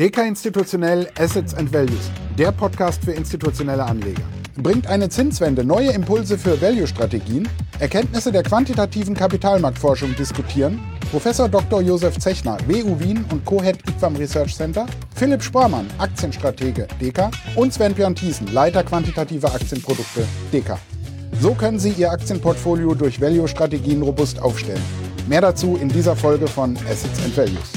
Deka Institutionell Assets and Values, der Podcast für institutionelle Anleger. Bringt eine Zinswende neue Impulse für Value-Strategien? Erkenntnisse der quantitativen Kapitalmarktforschung diskutieren Professor Dr. Josef Zechner, WU Wien und Co-Head IQAM Research Center, Philipp Spormann, Aktienstratege Deka und Sven-Björn Thiessen, Leiter quantitativer Aktienprodukte Deka. So können Sie Ihr Aktienportfolio durch Value-Strategien robust aufstellen. Mehr dazu in dieser Folge von Assets and Values.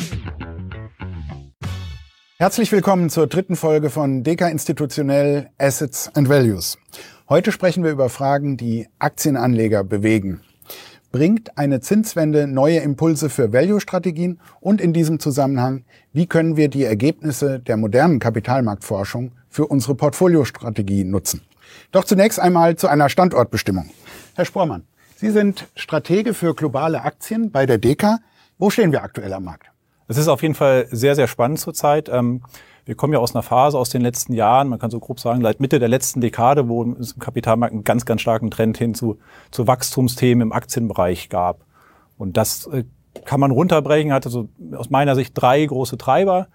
Herzlich willkommen zur dritten Folge von Deka Institutionell Assets and Values. Heute sprechen wir über Fragen, die Aktienanleger bewegen. Bringt eine Zinswende neue Impulse für Value-Strategien? Und in diesem Zusammenhang, wie können wir die Ergebnisse der modernen Kapitalmarktforschung für unsere Portfoliostrategie nutzen? Doch zunächst einmal zu einer Standortbestimmung. Herr Spormann, Sie sind Stratege für globale Aktien bei der Deka. Wo stehen wir aktuell am Markt? Es ist auf jeden Fall sehr, sehr spannend zurzeit. Wir kommen ja aus einer Phase aus den letzten Jahren, man kann so grob sagen, seit Mitte der letzten Dekade, wo es im Kapitalmarkt einen ganz, ganz starken Trend hin zu Wachstumsthemen im Aktienbereich gab. Und das kann man runterbrechen, hat also aus meiner Sicht drei große Treiber.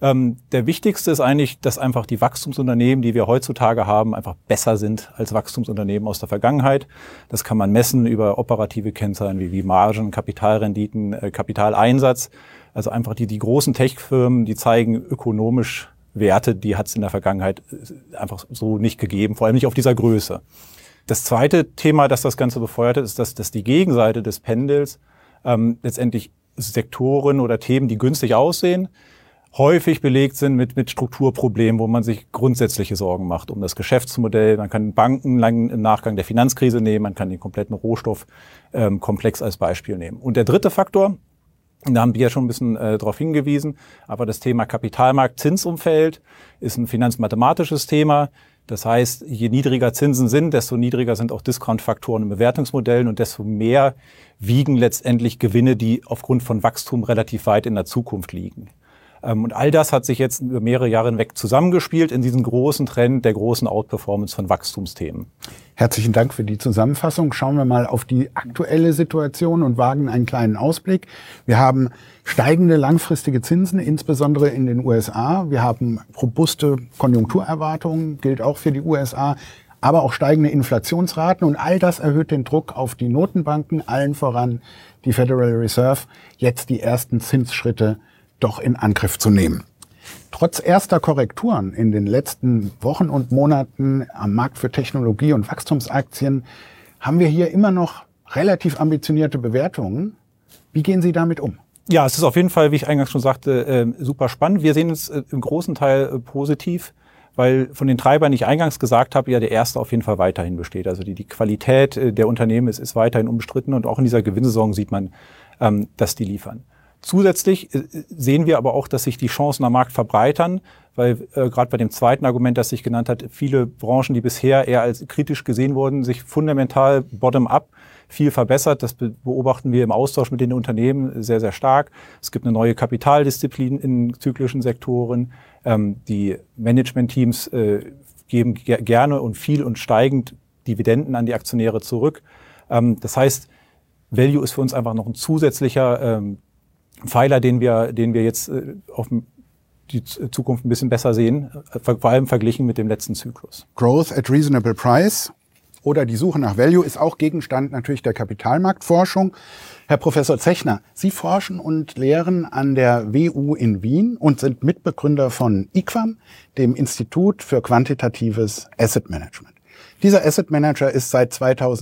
Der wichtigste ist eigentlich, dass einfach die Wachstumsunternehmen, die wir heutzutage haben, einfach besser sind als Wachstumsunternehmen aus der Vergangenheit. Das kann man messen über operative Kennzahlen wie Margen, Kapitalrenditen, Kapitaleinsatz. Also einfach die großen Tech-Firmen, die zeigen ökonomisch Werte, die hat es in der Vergangenheit einfach so nicht gegeben, vor allem nicht auf dieser Größe. Das zweite Thema, das das Ganze befeuert hat, ist, dass die Gegenseite des Pendels letztendlich Sektoren oder Themen, die günstig aussehen, häufig belegt sind mit Strukturproblemen, wo man sich grundsätzliche Sorgen macht um das Geschäftsmodell. Man kann Banken lang im Nachgang der Finanzkrise nehmen, man kann den kompletten Rohstoffkomplex als Beispiel nehmen. Und der dritte Faktor, da haben wir ja schon ein bisschen darauf hingewiesen, aber das Thema Kapitalmarkt-Zinsumfeld ist ein finanzmathematisches Thema. Das heißt, je niedriger Zinsen sind, desto niedriger sind auch Discount-Faktoren in Bewertungsmodellen und desto mehr wiegen letztendlich Gewinne, die aufgrund von Wachstum relativ weit in der Zukunft liegen. Und all das hat sich jetzt über mehrere Jahre hinweg zusammengespielt in diesen großen Trend der großen Outperformance von Wachstumsthemen. Herzlichen Dank für die Zusammenfassung. Schauen wir mal auf die aktuelle Situation und wagen einen kleinen Ausblick. Wir haben steigende langfristige Zinsen, insbesondere in den USA. Wir haben robuste Konjunkturerwartungen, gilt auch für die USA, aber auch steigende Inflationsraten. Und all das erhöht den Druck auf die Notenbanken, allen voran die Federal Reserve, jetzt die ersten Zinsschritte doch in Angriff zu nehmen. Trotz erster Korrekturen in den letzten Wochen und Monaten am Markt für Technologie- und Wachstumsaktien haben wir hier immer noch relativ ambitionierte Bewertungen. Wie gehen Sie damit um? Ja, es ist auf jeden Fall, wie ich eingangs schon sagte, super spannend. Wir sehen es im großen Teil positiv, weil von den Treibern, die ich eingangs gesagt habe, ja der erste auf jeden Fall weiterhin besteht. Also die Qualität der Unternehmen ist weiterhin unbestritten und auch in dieser Gewinnsaison sieht man, dass die liefern. Zusätzlich sehen wir aber auch, dass sich die Chancen am Markt verbreitern, weil gerade bei dem zweiten Argument, das ich genannt hat, viele Branchen, die bisher eher als kritisch gesehen wurden, sich fundamental bottom-up viel verbessert. Das beobachten wir im Austausch mit den Unternehmen sehr, sehr stark. Es gibt eine neue Kapitaldisziplin in zyklischen Sektoren. Die Managementteams geben gerne und viel und steigend Dividenden an die Aktionäre zurück. Das heißt, Value ist für uns einfach noch ein zusätzlicher Pfeiler, den wir jetzt auf die Zukunft ein bisschen besser sehen, vor allem verglichen mit dem letzten Zyklus. Growth at reasonable price oder die Suche nach Value ist auch Gegenstand natürlich der Kapitalmarktforschung. Herr Professor Zechner, Sie forschen und lehren an der WU in Wien und sind Mitbegründer von IQAM, dem Institut für quantitatives Asset Management. Dieser Asset Manager ist seit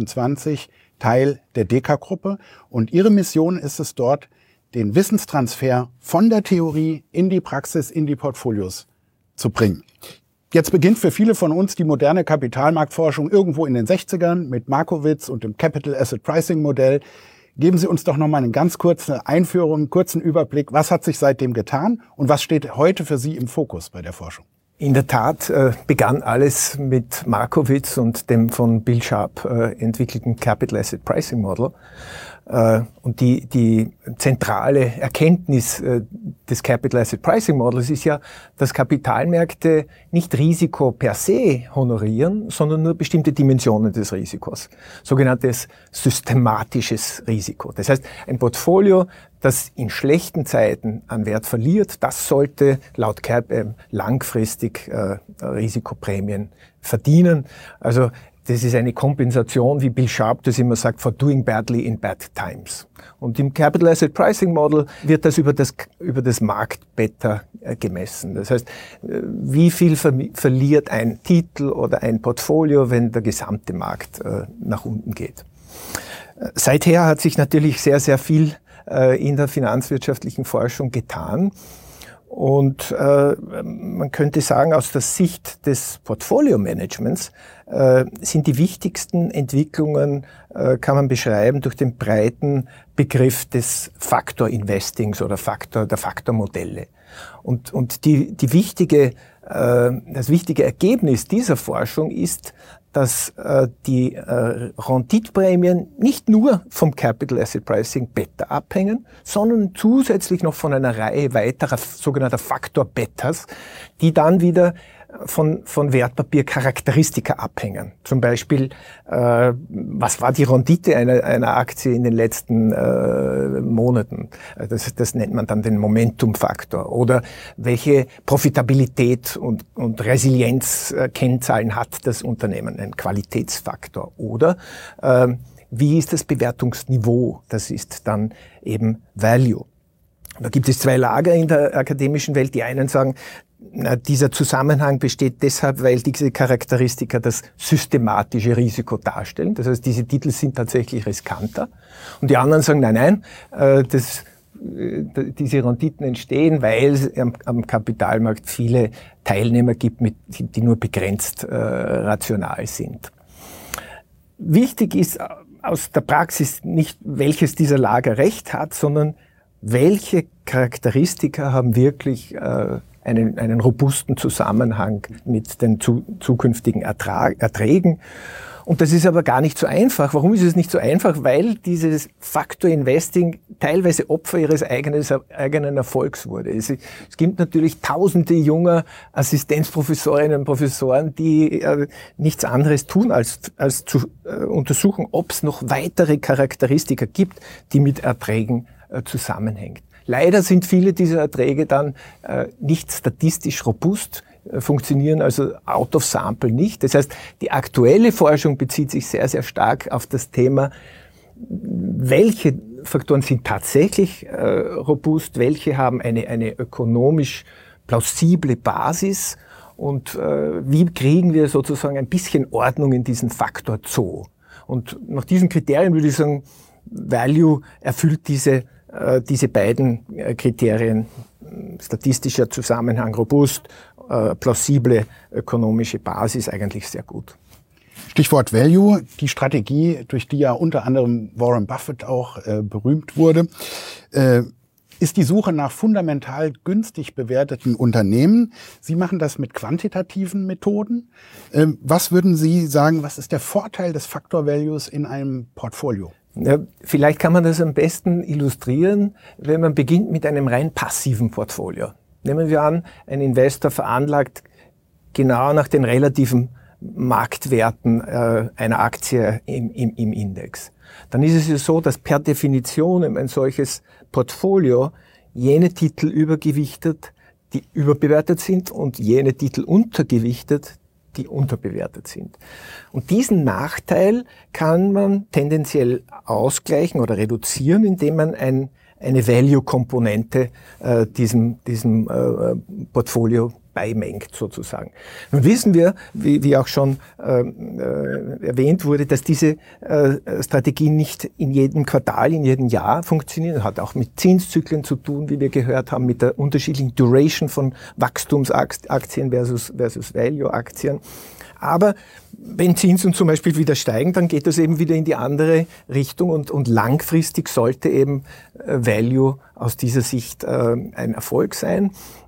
2020 Teil der Deka-Gruppe und Ihre Mission ist es dort, den Wissenstransfer von der Theorie in die Praxis, in die Portfolios zu bringen. Jetzt beginnt für viele von uns die moderne Kapitalmarktforschung irgendwo in den 60ern mit Markowitz und dem Capital Asset Pricing Modell. Geben Sie uns doch noch mal eine ganz kurze Einführung, einen kurzen Überblick. Was hat sich seitdem getan und was steht heute für Sie im Fokus bei der Forschung? In der Tat begann alles mit Markowitz und dem von Bill Sharpe entwickelten Capital Asset Pricing Model. Und die zentrale Erkenntnis des Capital Asset Pricing Models ist ja, dass Kapitalmärkte nicht Risiko per se honorieren, sondern nur bestimmte Dimensionen des Risikos. Sogenanntes systematisches Risiko. Das heißt, ein Portfolio, das in schlechten Zeiten an Wert verliert, das sollte laut CAP langfristig Risikoprämien verdienen. Also das ist eine Kompensation, wie Bill Sharp das immer sagt, for doing badly in bad times. Und im Capital Asset Pricing Model wird das über das Marktbeta gemessen. Das heißt, wie viel verliert ein Titel oder ein Portfolio, wenn der gesamte Markt nach unten geht. Seither hat sich natürlich sehr, sehr viel in der finanzwirtschaftlichen Forschung getan. Und man könnte sagen, aus der Sicht des Portfolio-Managements sind die wichtigsten Entwicklungen, kann man beschreiben, durch den breiten Begriff des Faktor-Investings oder der Faktormodelle. Und das wichtige Ergebnis dieser Forschung ist, dass die Renditeprämien nicht nur vom Capital Asset Pricing Beta abhängen, sondern zusätzlich noch von einer Reihe weiterer sogenannter Faktor-Betas, die dann wieder von Wertpapiercharakteristika abhängen. Zum Beispiel, was war die Rendite einer Aktie in den letzten Monaten? Das nennt man dann den Momentum-Faktor. Oder welche Profitabilität und Resilienz-Kennzahlen hat das Unternehmen? Ein Qualitätsfaktor. Oder wie ist das Bewertungsniveau? Das ist dann eben Value. Da gibt es zwei Lager in der akademischen Welt. Die einen sagen, dieser Zusammenhang besteht deshalb, weil diese Charakteristika das systematische Risiko darstellen. Das heißt, diese Titel sind tatsächlich riskanter. Und die anderen sagen, nein, diese Renditen entstehen, weil es am Kapitalmarkt viele Teilnehmer gibt, die nur begrenzt rational sind. Wichtig ist aus der Praxis nicht, welches dieser Lager recht hat, sondern welche Charakteristika haben wirklich einen robusten Zusammenhang mit den zukünftigen Erträgen. Und das ist aber gar nicht so einfach. Warum ist es nicht so einfach? Weil dieses Factor Investing teilweise Opfer ihres eigenen Erfolgs wurde. Es gibt natürlich tausende junger Assistenzprofessorinnen und Professoren, die nichts anderes tun, als zu untersuchen, ob es noch weitere Charakteristika gibt, die mit Erträgen zusammenhängen. Leider sind viele dieser Erträge dann nicht statistisch robust, funktionieren also out of sample nicht. Das heißt, die aktuelle Forschung bezieht sich sehr, sehr stark auf das Thema, welche Faktoren sind tatsächlich robust, welche haben eine ökonomisch plausible Basis und wie kriegen wir sozusagen ein bisschen Ordnung in diesen Faktor Zoo. Und nach diesen Kriterien würde ich sagen, Value erfüllt diese beiden Kriterien, statistischer Zusammenhang robust, plausible ökonomische Basis eigentlich sehr gut. Stichwort Value, die Strategie, durch die ja unter anderem Warren Buffett auch berühmt wurde, ist die Suche nach fundamental günstig bewerteten Unternehmen. Sie machen das mit quantitativen Methoden. Was würden Sie sagen, was ist der Vorteil des Factor Values in einem Portfolio? Ja, vielleicht kann man das am besten illustrieren, wenn man beginnt mit einem rein passiven Portfolio. Nehmen wir an, ein Investor veranlagt genau nach den relativen Marktwerten einer Aktie im Index. Dann ist es ja so, dass per Definition ein solches Portfolio jene Titel übergewichtet, die überbewertet sind, und jene Titel untergewichtet, die unterbewertet sind. Und diesen Nachteil kann man tendenziell ausgleichen oder reduzieren, indem man eine Value-Komponente diesem Portfolio beimengt sozusagen. Nun wissen wir, wie auch schon erwähnt wurde, dass diese Strategie nicht in jedem Quartal, in jedem Jahr funktioniert. Hat auch mit Zinszyklen zu tun, wie wir gehört haben, mit der unterschiedlichen Duration von Wachstumsaktien versus Value-Aktien. Aber wenn Zinsen zum Beispiel wieder steigen, dann geht das eben wieder in die andere Richtung und langfristig sollte eben Value aus dieser Sicht ein Erfolg sein.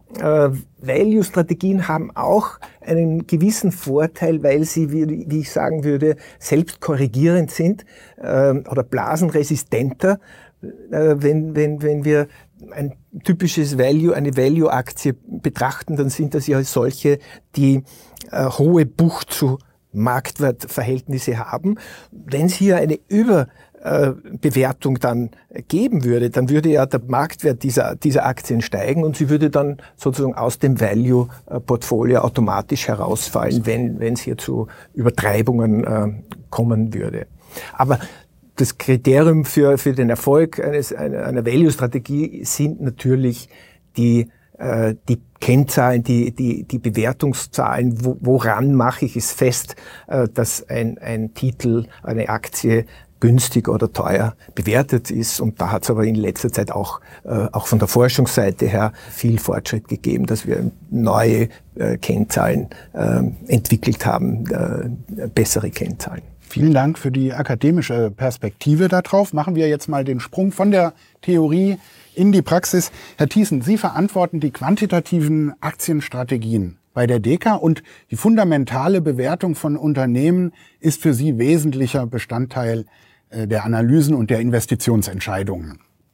Value-Strategien haben auch einen gewissen Vorteil, weil sie, wie ich sagen würde, selbst korrigierend sind oder blasenresistenter. Wenn wir ein typisches eine Value-Aktie betrachten, dann sind das ja solche, die hohe Buch- zu Marktwertverhältnisse haben. Wenn es hier eine Überbewertung dann geben würde, dann würde ja der Marktwert dieser Aktien steigen und sie würde dann sozusagen aus dem Value-Portfolio automatisch herausfallen, wenn es hier zu Übertreibungen kommen würde. Aber das Kriterium für den Erfolg einer Value-Strategie sind natürlich die Kennzahlen, die Bewertungszahlen, woran mache ich es fest, dass ein Titel, eine Aktie günstig oder teuer bewertet ist. Und da hat es aber in letzter Zeit auch von der Forschungsseite her viel Fortschritt gegeben, dass wir neue Kennzahlen entwickelt haben, bessere Kennzahlen. Vielen Dank für die akademische Perspektive darauf. Machen wir jetzt mal den Sprung von der Theorie in die Praxis. Herr Thiessen, Sie verantworten die quantitativen Aktienstrategien bei der Deka und die fundamentale Bewertung von Unternehmen ist für Sie wesentlicher Bestandteil der Analysen und der Investitionsentscheidungen.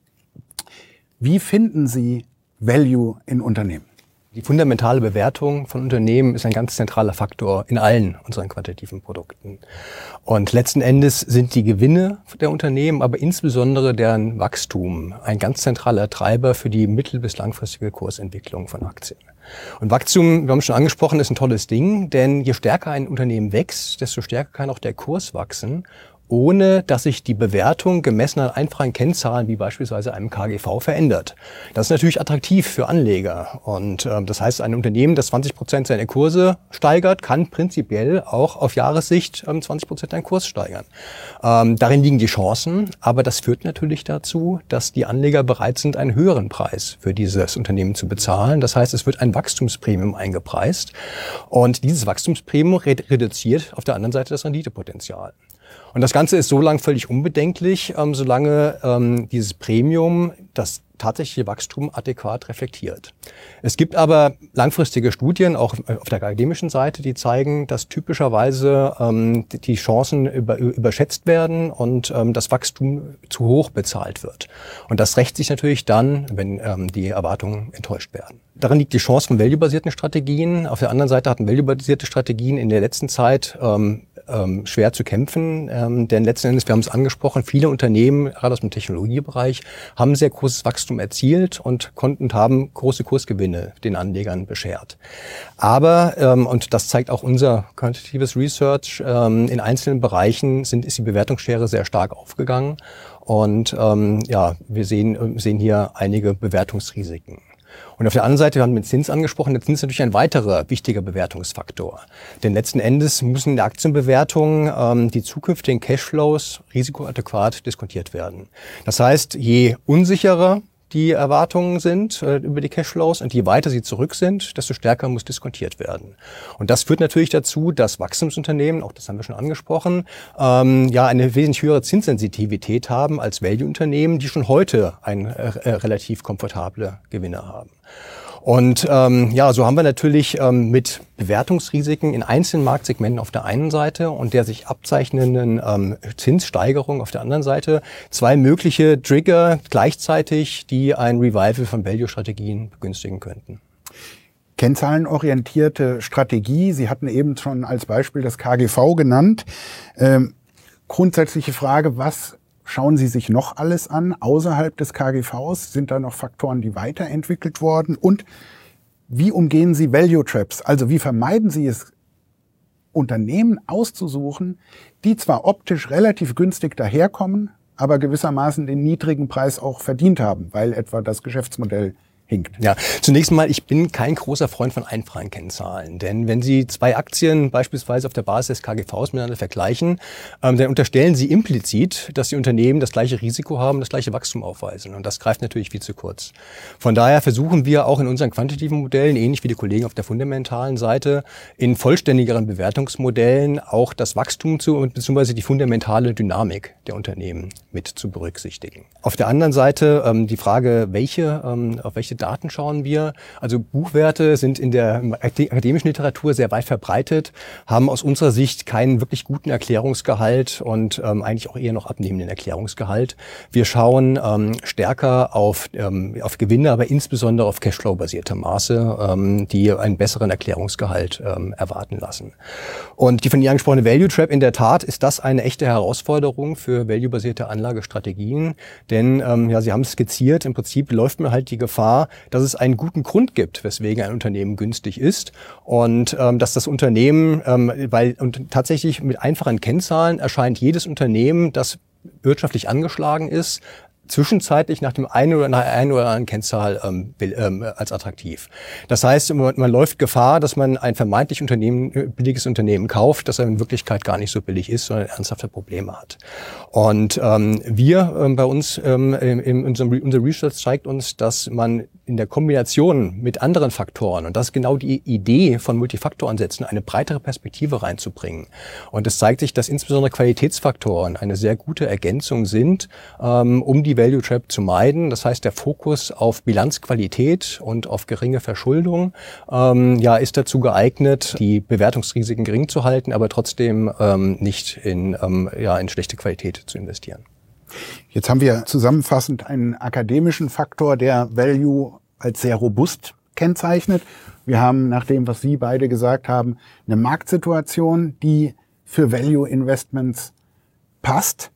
Wie finden Sie Value in Unternehmen? Die fundamentale Bewertung von Unternehmen ist ein ganz zentraler Faktor in allen unseren quantitativen Produkten. Und letzten Endes sind die Gewinne der Unternehmen, aber insbesondere deren Wachstum, ein ganz zentraler Treiber für die mittel- bis langfristige Kursentwicklung von Aktien. Und Wachstum, wir haben es schon angesprochen, ist ein tolles Ding, denn je stärker ein Unternehmen wächst, desto stärker kann auch der Kurs wachsen, ohne dass sich die Bewertung gemessen an einfachen Kennzahlen wie beispielsweise einem KGV verändert. Das ist natürlich attraktiv für Anleger. Und das heißt, ein Unternehmen, das 20% seine Kurse steigert, kann prinzipiell auch auf Jahressicht 20% seinen Kurs steigern. Darin liegen die Chancen, aber das führt natürlich dazu, dass die Anleger bereit sind, einen höheren Preis für dieses Unternehmen zu bezahlen. Das heißt, es wird ein Wachstumspremium eingepreist. Und dieses Wachstumspremium reduziert auf der anderen Seite das Renditepotenzial. Und das Ganze ist so lang völlig unbedenklich, solange dieses Premium das tatsächliche Wachstum adäquat reflektiert. Es gibt aber langfristige Studien, auch auf der akademischen Seite, die zeigen, dass typischerweise die Chancen überschätzt werden und das Wachstum zu hoch bezahlt wird. Und das rächt sich natürlich dann, wenn die Erwartungen enttäuscht werden. Darin liegt die Chance von value-basierten Strategien. Auf der anderen Seite hatten value-basierte Strategien in der letzten Zeit schwer zu kämpfen, denn letzten Endes, wir haben es angesprochen, viele Unternehmen, gerade aus dem Technologiebereich, haben sehr großes Wachstum erzielt und haben große Kursgewinne den Anlegern beschert. Aber, und das zeigt auch unser Quantitatives Research, in einzelnen Bereichen ist die Bewertungsschere sehr stark aufgegangen und wir sehen hier einige Bewertungsrisiken. Und auf der anderen Seite, wir haben den Zins angesprochen, der Zins ist natürlich ein weiterer wichtiger Bewertungsfaktor. Denn letzten Endes müssen in der Aktienbewertung die zukünftigen Cashflows risikoadäquat diskontiert werden. Das heißt, je unsicherer die Erwartungen sind über die Cashflows und je weiter sie zurück sind, desto stärker muss diskontiert werden. Und das führt natürlich dazu, dass Wachstumsunternehmen, auch das haben wir schon angesprochen, eine wesentlich höhere Zinssensitivität haben als Value-Unternehmen, die schon heute relativ komfortable Gewinne haben. Und so haben wir natürlich mit Bewertungsrisiken in einzelnen Marktsegmenten auf der einen Seite und der sich abzeichnenden Zinssteigerung auf der anderen Seite zwei mögliche Trigger gleichzeitig, die ein Revival von Value-Strategien begünstigen könnten. Kennzahlenorientierte Strategie, Sie hatten eben schon als Beispiel das KGV genannt. Grundsätzliche Frage, was schauen Sie sich noch alles an außerhalb des KGVs? Sind da noch Faktoren, die weiterentwickelt wurden? Und wie umgehen Sie Value Traps? Also wie vermeiden Sie es, Unternehmen auszusuchen, die zwar optisch relativ günstig daherkommen, aber gewissermaßen den niedrigen Preis auch verdient haben, weil etwa das Geschäftsmodell hinkt. Ja, zunächst mal, ich bin kein großer Freund von einfachen Kennzahlen. Denn wenn Sie zwei Aktien beispielsweise auf der Basis des KGVs miteinander vergleichen, dann unterstellen Sie implizit, dass die Unternehmen das gleiche Risiko haben, das gleiche Wachstum aufweisen. Und das greift natürlich viel zu kurz. Von daher versuchen wir auch in unseren quantitativen Modellen, ähnlich wie die Kollegen auf der fundamentalen Seite, in vollständigeren Bewertungsmodellen auch das Wachstum bzw. die fundamentale Dynamik der Unternehmen mit zu berücksichtigen. Auf der anderen Seite die Frage, auf welche welche Daten schauen wir? Also Buchwerte sind in der akademischen Literatur sehr weit verbreitet, haben aus unserer Sicht keinen wirklich guten Erklärungsgehalt und eigentlich auch eher noch abnehmenden Erklärungsgehalt. Wir schauen stärker auf Gewinne, aber insbesondere auf Cashflow-basierte Maße, die einen besseren Erklärungsgehalt erwarten lassen. Und die von Ihnen angesprochene Value Trap, in der Tat ist das eine echte Herausforderung für value-basierte Anlagestrategien, denn Sie haben es skizziert, im Prinzip läuft man halt die Gefahr, dass es einen guten Grund gibt, weswegen ein Unternehmen günstig ist und dass das Unternehmen, und tatsächlich mit einfachen Kennzahlen erscheint jedes Unternehmen, das wirtschaftlich angeschlagen ist, zwischenzeitlich nach dem einen oder anderen Kennzahl als attraktiv. Das heißt, man läuft Gefahr, dass man ein vermeintlich billiges Unternehmen kauft, das in Wirklichkeit gar nicht so billig ist, sondern ernsthafte Probleme hat. Und wir bei uns, unser Research zeigt uns, dass man in der Kombination mit anderen Faktoren, und das ist genau die Idee von Multifaktoransätzen, eine breitere Perspektive reinzubringen. Und es zeigt sich, dass insbesondere Qualitätsfaktoren eine sehr gute Ergänzung sind, um die Value Trap zu meiden. Das heißt, der Fokus auf Bilanzqualität und auf geringe Verschuldung ist dazu geeignet, die Bewertungsrisiken gering zu halten, aber trotzdem nicht in schlechte Qualität zu investieren. Jetzt haben wir zusammenfassend einen akademischen Faktor, der Value als sehr robust kennzeichnet. Wir haben, nach dem, was Sie beide gesagt haben, eine Marktsituation, die für Value Investments passt.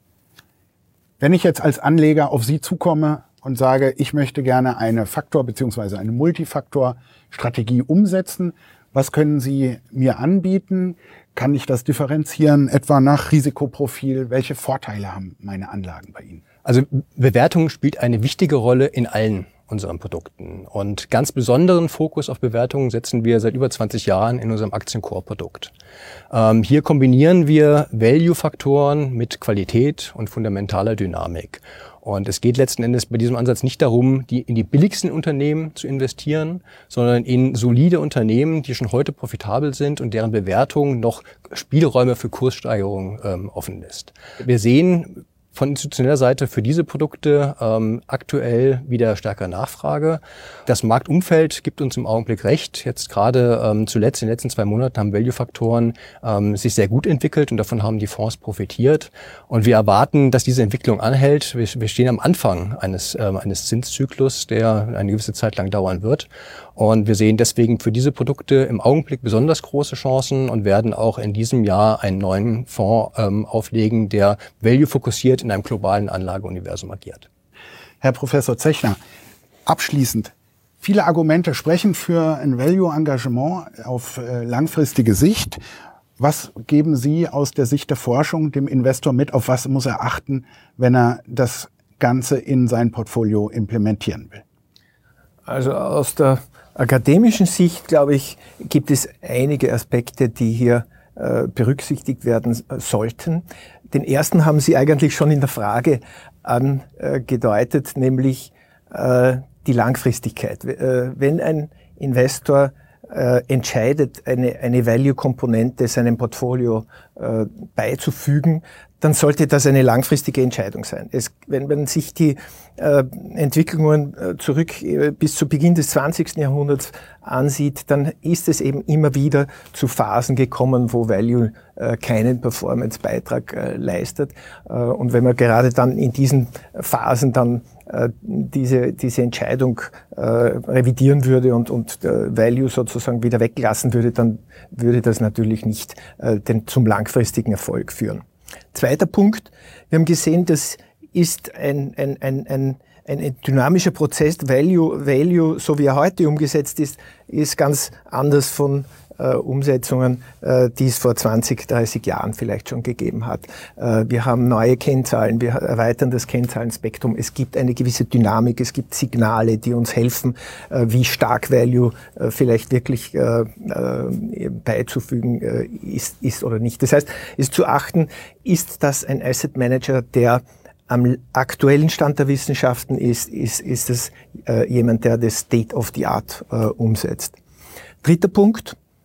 Wenn ich jetzt als Anleger auf Sie zukomme und sage, ich möchte gerne eine Faktor- bzw. eine Multifaktor-Strategie umsetzen, was können Sie mir anbieten? Kann ich das differenzieren, etwa nach Risikoprofil? Welche Vorteile haben meine Anlagen bei Ihnen? Also Bewertung spielt eine wichtige Rolle in allen unseren Produkten. Und ganz besonderen Fokus auf Bewertungen setzen wir seit über 20 Jahren in unserem Aktien-Core-Produkt. Hier kombinieren wir Value-Faktoren mit Qualität und fundamentaler Dynamik. Und es geht letzten Endes bei diesem Ansatz nicht darum, in die billigsten Unternehmen zu investieren, sondern in solide Unternehmen, die schon heute profitabel sind und deren Bewertung noch Spielräume für Kurssteigerungen offen lässt. Wir sehen von institutioneller Seite für diese Produkte aktuell wieder stärker Nachfrage. Das Marktumfeld gibt uns im Augenblick recht. Jetzt gerade zuletzt in den letzten 2 Monaten haben Value-Faktoren sich sehr gut entwickelt und davon haben die Fonds profitiert. Und wir erwarten, dass diese Entwicklung anhält. Wir stehen am Anfang eines Zinszyklus, der eine gewisse Zeit lang dauern wird. Und wir sehen deswegen für diese Produkte im Augenblick besonders große Chancen und werden auch in diesem Jahr einen neuen Fonds auflegen, der value-fokussiert in einem globalen Anlageuniversum agiert. Herr Professor Zechner, abschließend, viele Argumente sprechen für ein Value-Engagement auf langfristige Sicht. Was geben Sie aus der Sicht der Forschung dem Investor mit? Auf was muss er achten, wenn er das Ganze in sein Portfolio implementieren will? Also aus der akademischen Sicht, glaube ich, gibt es einige Aspekte, die hier berücksichtigt werden sollten. Den ersten haben Sie eigentlich schon in der Frage angedeutet, nämlich die Langfristigkeit. Wenn ein Investor entscheidet, eine Value-Komponente seinem Portfolio beizufügen, dann sollte das eine langfristige Entscheidung sein. Wenn man sich die Entwicklungen zurück bis zu Beginn des 20. Jahrhunderts ansieht, dann ist es eben immer wieder zu Phasen gekommen, wo Value keinen Performance-Beitrag leistet. Und wenn man gerade dann in diesen Phasen dann diese Entscheidung revidieren würde und Value sozusagen wieder weglassen würde, dann würde das natürlich nicht zum langfristigen Erfolg führen. Zweiter Punkt, wir haben gesehen, das ist ein dynamischer Prozess. Value, so wie er heute umgesetzt ist ganz anders von Umsetzungen, die es vor 20, 30 Jahren vielleicht schon gegeben hat. Wir haben neue Kennzahlen, wir erweitern das Kennzahlenspektrum. Es gibt eine gewisse Dynamik, es gibt Signale, die uns helfen, wie stark Value vielleicht wirklich beizufügen ist oder nicht. Das heißt, ist zu achten, ist das ein Asset Manager, der am aktuellen Stand der Wissenschaften ist es jemand, der das State of the Art umsetzt. Dritter Punkt,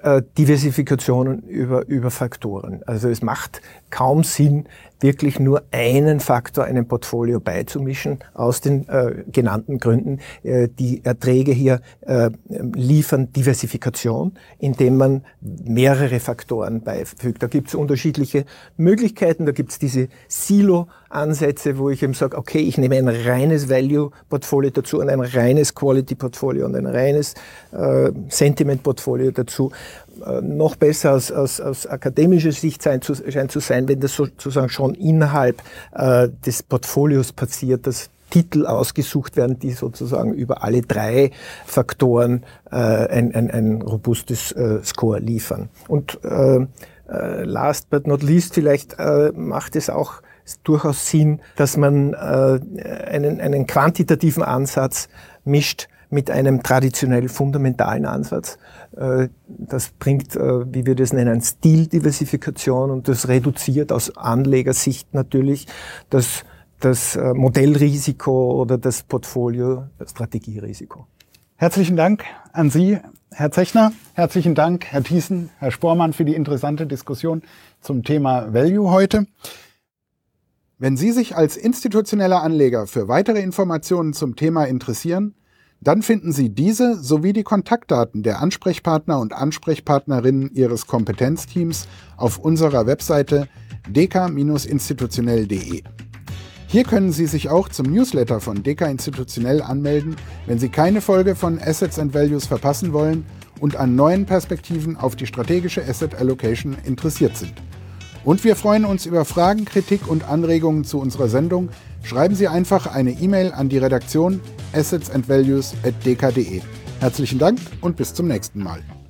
Diversifikationen über Faktoren. Also es macht kaum Sinn, wirklich nur einen Faktor einem Portfolio beizumischen, aus den genannten Gründen. Die Erträge hier liefern Diversifikation, indem man mehrere Faktoren beifügt. Da gibt es unterschiedliche Möglichkeiten. Da gibt es diese Silo-Ansätze, wo ich eben sage, okay, ich nehme ein reines Value-Portfolio dazu und ein reines Quality-Portfolio und ein reines Sentiment-Portfolio dazu. Noch besser aus akademischer Sicht scheint zu sein, wenn das sozusagen schon innerhalb des Portfolios passiert, dass Titel ausgesucht werden, die sozusagen über alle drei Faktoren ein robustes Score liefern. Und last but not least, vielleicht macht es auch durchaus Sinn, dass man einen quantitativen Ansatz mischt mit einem traditionell fundamentalen Ansatz. Das bringt, wie wir das nennen, Stildiversifikation, und das reduziert aus Anlegersicht natürlich das Modellrisiko oder das Portfolio-Strategierisiko. Herzlichen Dank an Sie, Herr Zechner. Herzlichen Dank, Herr Thiessen, Herr Spormann, für die interessante Diskussion zum Thema Value heute. Wenn Sie sich als institutioneller Anleger für weitere Informationen zum Thema interessieren, dann finden Sie diese sowie die Kontaktdaten der Ansprechpartner und Ansprechpartnerinnen Ihres Kompetenzteams auf unserer Webseite deka-institutionell.de. Hier können Sie sich auch zum Newsletter von Deka Institutionell anmelden, wenn Sie keine Folge von Assets and Values verpassen wollen und an neuen Perspektiven auf die strategische Asset Allocation interessiert sind. Und wir freuen uns über Fragen, Kritik und Anregungen zu unserer Sendung. Schreiben Sie einfach eine E-Mail an die Redaktion assetsandvalues@deka.de. Herzlichen Dank und bis zum nächsten Mal.